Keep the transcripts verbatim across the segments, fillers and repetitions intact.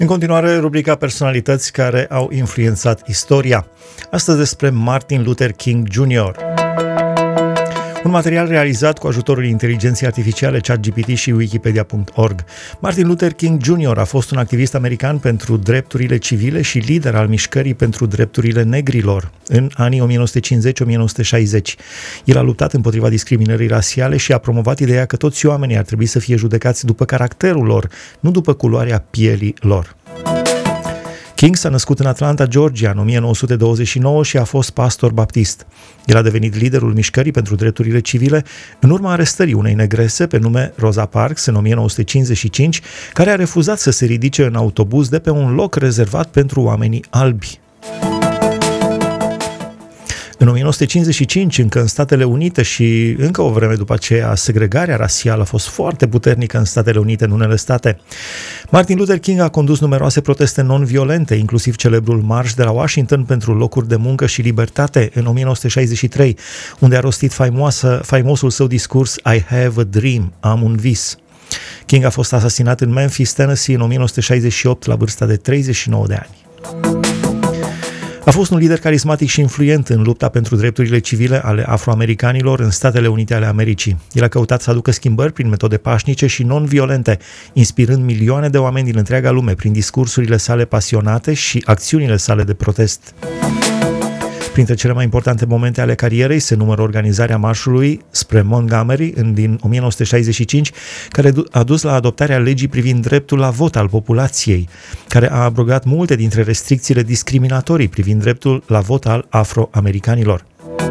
În continuare, rubrica personalități care au influențat istoria. Astăzi despre Martin Luther King junior Un material realizat cu ajutorul inteligenței artificiale ChatGPT și Wikipedia punct org. Martin Luther King junior a fost un activist american pentru drepturile civile și lider al mișcării pentru drepturile negrilor în anii nouăsprezece cincizeci - nouăsprezece șaizeci. El a luptat împotriva discriminării rasiale și a promovat ideea că toți oamenii ar trebui să fie judecați după caracterul lor, nu după culoarea pielii lor. King s-a născut în Atlanta, Georgia, în nouăsprezece douăzeci și nouă și a fost pastor baptist. El a devenit liderul mișcării pentru drepturile civile în urma arestării unei negrese pe nume Rosa Parks în nouăsprezece cincizeci și cinci, care a refuzat să se ridice în autobuz de pe un loc rezervat pentru oamenii albi. În nouăsprezece cincizeci și cinci, încă în Statele Unite și încă o vreme după aceea, segregarea rasială a fost foarte puternică în Statele Unite, în unele state. Martin Luther King a condus numeroase proteste non-violente, inclusiv celebrul marș de la Washington pentru locuri de muncă și libertate în nouăsprezece șaizeci și trei, unde a rostit faimoasă, faimosul său discurs I have a dream, am un vis. King a fost asasinat în Memphis, Tennessee, în nouăsprezece șaizeci și opt, la vârsta de treizeci și nouă de ani. A fost un lider carismatic și influent în lupta pentru drepturile civile ale afroamericanilor în Statele Unite ale Americii. El a căutat să aducă schimbări prin metode pașnice și non-violente, inspirând milioane de oameni din întreaga lume prin discursurile sale pasionate și acțiunile sale de protest. Printre cele mai importante momente ale carierei se numără organizarea marșului spre Montgomery în, din nouăsprezece șaizeci și cinci, care a dus la adoptarea legii privind dreptul la vot al populației, care a abrogat multe dintre restricțiile discriminatorii privind dreptul la vot al afroamericanilor.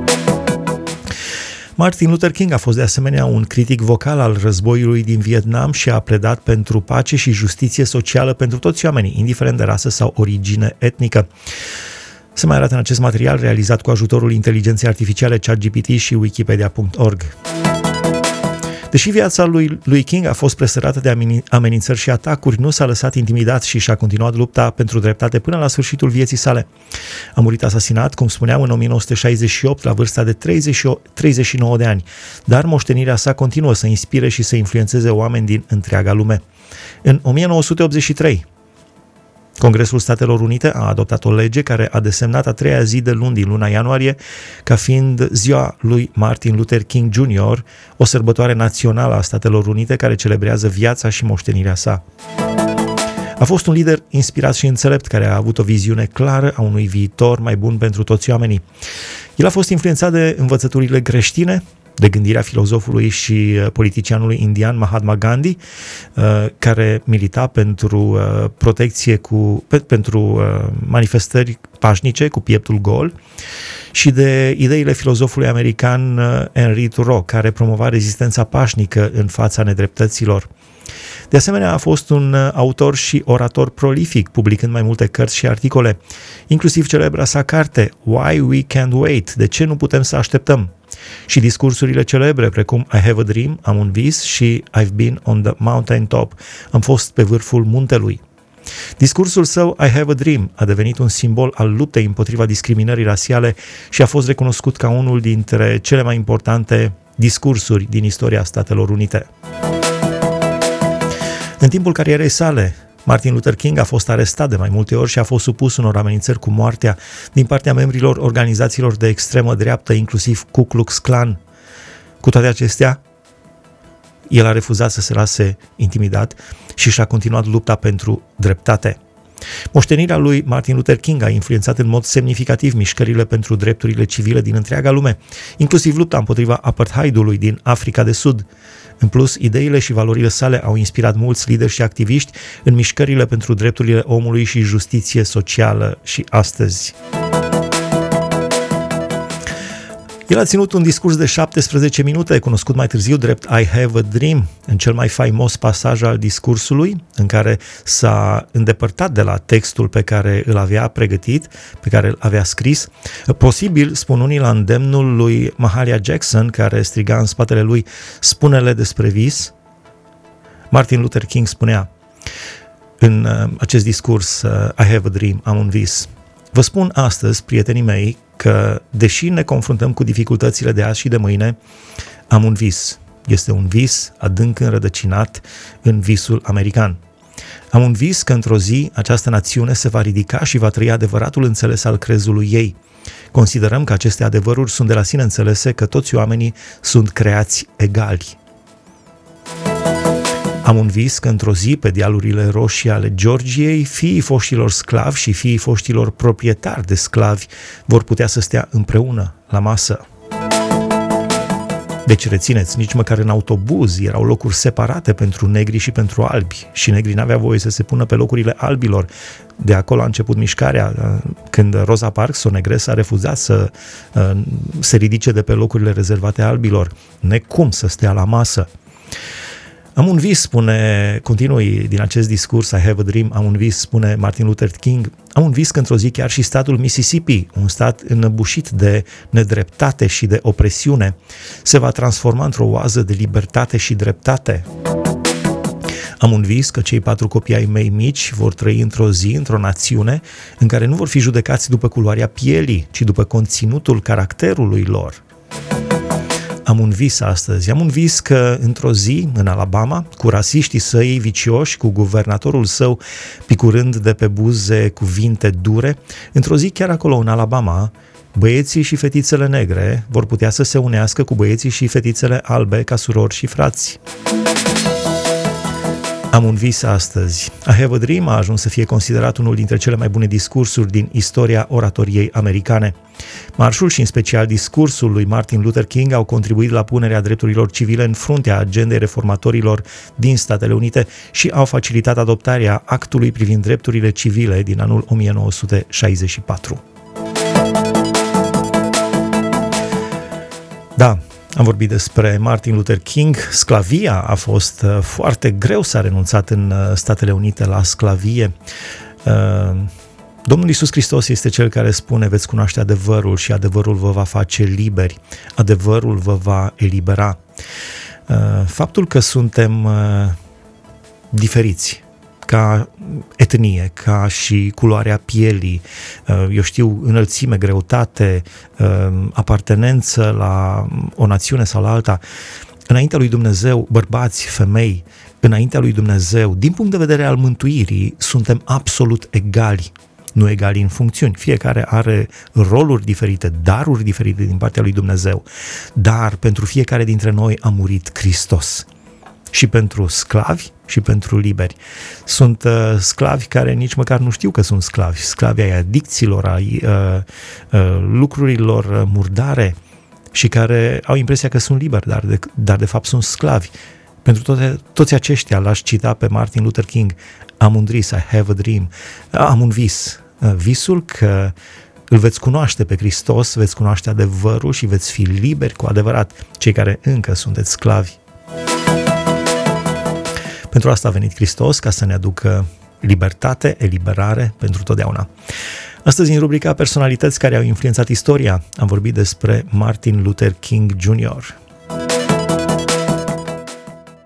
Martin Luther King a fost de asemenea un critic vocal al războiului din Vietnam și a pledat pentru pace și justiție socială pentru toți oamenii, indiferent de rasă sau origine etnică. Se mai arată în acest material realizat cu ajutorul inteligenței artificiale ChatGPT și Wikipedia punct org. Deși viața lui, lui King a fost presărată de amenințări și atacuri, nu s-a lăsat intimidat și și-a continuat lupta pentru dreptate până la sfârșitul vieții sale. A murit asasinat, cum spuneam, în nouăsprezece șaizeci și opt, la vârsta de treizeci și nouă de ani, dar moștenirea sa continuă să inspire și să influențeze oameni din întreaga lume. În nouăsprezece optzeci și trei, Congresul Statelor Unite a adoptat o lege care a desemnat a treia zi de luni din luna ianuarie ca fiind ziua lui Martin Luther King junior, o sărbătoare națională a Statelor Unite care celebrează viața și moștenirea sa. A fost un lider inspirat și înțelept care a avut o viziune clară a unui viitor mai bun pentru toți oamenii. El a fost influențat de învățăturile creștine, de gândirea filozofului și politicianului indian Mahatma Gandhi, care milita pentru protecție cu, pentru manifestări pașnice cu pieptul gol, și de ideile filozofului american Henry Thoreau, care promova rezistența pașnică în fața nedreptăților. De asemenea, a fost un autor și orator prolific, publicând mai multe cărți și articole, inclusiv celebra sa carte Why We Can't Wait, de ce nu putem să așteptăm, și discursurile celebre precum I have a dream, am un vis, și I've been on the mountain top, am fost pe vârful muntelui. Discursul său I have a dream a devenit un simbol al luptei împotriva discriminării rasiale și a fost recunoscut ca unul dintre cele mai importante discursuri din istoria Statelor Unite. În timpul carierei sale, Martin Luther King a fost arestat de mai multe ori și a fost supus unor amenințări cu moartea din partea membrilor organizațiilor de extremă dreaptă, inclusiv Ku Klux Klan. Cu toate acestea, el a refuzat să se lase intimidat și și-a continuat lupta pentru dreptate. Moștenirea lui Martin Luther King a influențat în mod semnificativ mișcările pentru drepturile civile din întreaga lume, inclusiv lupta împotriva apartheidului din Africa de Sud. În plus, ideile și valorile sale au inspirat mulți lideri și activiști în mișcările pentru drepturile omului și justiție socială și astăzi. El a ținut un discurs de șaptesprezece minute, cunoscut mai târziu drept I have a dream, în cel mai faimos pasaj al discursului, în care s-a îndepărtat de la textul pe care îl avea pregătit, pe care îl avea scris. Posibil, spun unii, la îndemnul lui Mahalia Jackson, care striga în spatele lui, spune-le despre vis. Martin Luther King spunea în acest discurs, I have a dream, am un vis. Vă spun astăzi, prietenii mei, că, deși ne confruntăm cu dificultățile de azi și de mâine, am un vis. Este un vis adânc înrădăcinat în visul american. Am un vis că într-o zi această națiune se va ridica și va trăi adevăratul înțeles al crezului ei. Considerăm că aceste adevăruri sunt de la sine înțelese, că toți oamenii sunt creați egali. Am un vis că într-o zi, pe dealurile roșii ale Georgiei, fiii foștilor sclavi și fiii foștilor proprietari de sclavi vor putea să stea împreună la masă. Deci rețineți, nici măcar în autobuz erau locuri separate pentru negri și pentru albi și negrii n-aveau voie să se pună pe locurile albilor. De acolo a început mișcarea, când Rosa Parks, o negresă, a refuzat să se ridice de pe locurile rezervate albilor. Necum să stea la masă. Am un vis, spune, continui din acest discurs, I have a dream, am un vis, spune Martin Luther King, am un vis că într-o zi chiar și statul Mississippi, un stat înăbușit de nedreptate și de opresiune, se va transforma într-o oază de libertate și dreptate. Am un vis că cei patru copii ai mei mici vor trăi într-o zi, într-o națiune, în care nu vor fi judecați după culoarea pielii, ci după conținutul caracterului lor. Am un vis astăzi, am un vis că într-o zi, în Alabama, cu rasiștii săi vicioși, cu guvernatorul său picurând de pe buze cuvinte dure, într-o zi chiar acolo, în Alabama, băieții și fetițele negre vor putea să se unească cu băieții și fetițele albe ca surori și frați. Am un vis astăzi. I have a dream a ajuns să fie considerat unul dintre cele mai bune discursuri din istoria oratoriei americane. Marșul și în special discursul lui Martin Luther King au contribuit la punerea drepturilor civile în fruntea agendei reformatorilor din Statele Unite și au facilitat adoptarea actului privind drepturile civile din anul o mie nouă sute șaizeci și patru. Da, am vorbit despre Martin Luther King. Sclavia a fost foarte greu, s-a renunțat în Statele Unite la sclavie. Domnul Iisus Hristos este Cel care spune: veți cunoaște adevărul și adevărul vă va face liberi, adevărul vă va elibera. Faptul că suntem diferiți ca etnie, ca și culoarea pielii, eu știu, înălțime, greutate, apartenență la o națiune sau la alta, înaintea lui Dumnezeu, bărbați, femei, înaintea lui Dumnezeu, din punct de vedere al mântuirii, suntem absolut egali. Nu egali în funcțiuni. Fiecare are roluri diferite, daruri diferite din partea lui Dumnezeu. Dar pentru fiecare dintre noi a murit Hristos. Și pentru sclavi și pentru liberi. Sunt uh, sclavi care nici măcar nu știu că sunt sclavi. Sclavi ai adicțiilor, ai uh, uh, lucrurilor murdare și care au impresia că sunt liberi, dar de, dar de fapt sunt sclavi. Pentru toate, toți aceștia l-aș cita pe Martin Luther King. Am un vis, I have a dream. Am un vis. Visul că îl veți cunoaște pe Hristos, veți cunoaște adevărul și veți fi liberi cu adevărat, cei care încă sunteți sclavi. Pentru asta a venit Hristos, ca să ne aducă libertate, eliberare pentru totdeauna. Astăzi, în rubrica Personalități care au influențat istoria, am vorbit despre Martin Luther King junior